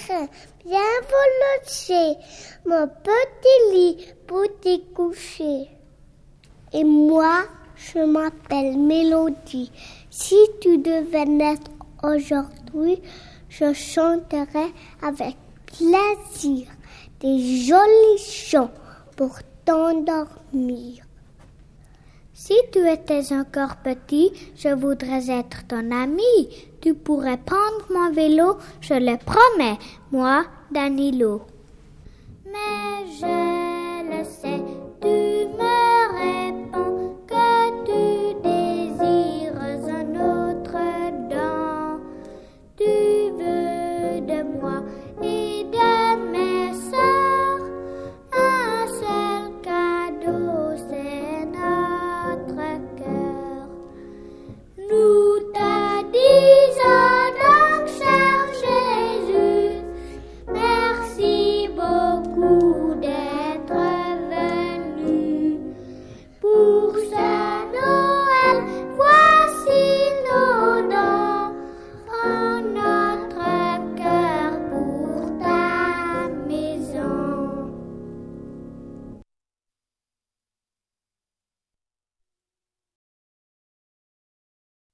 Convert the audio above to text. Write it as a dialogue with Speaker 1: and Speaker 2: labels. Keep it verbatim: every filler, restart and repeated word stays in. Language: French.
Speaker 1: viendrai bien volontiers, mon petit lit pour t'y coucher. Et moi, je m'appelle Mélodie. Si tu devais naître aujourd'hui, je chanterai avec plaisir des jolis chants pour t'endormir. Si tu étais encore petit, je voudrais être ton ami. Tu pourrais prendre mon vélo, je le promets, moi, Danilo. Mais je le sais, tu me réponds que tu désires un autre dent. Tu veux de moi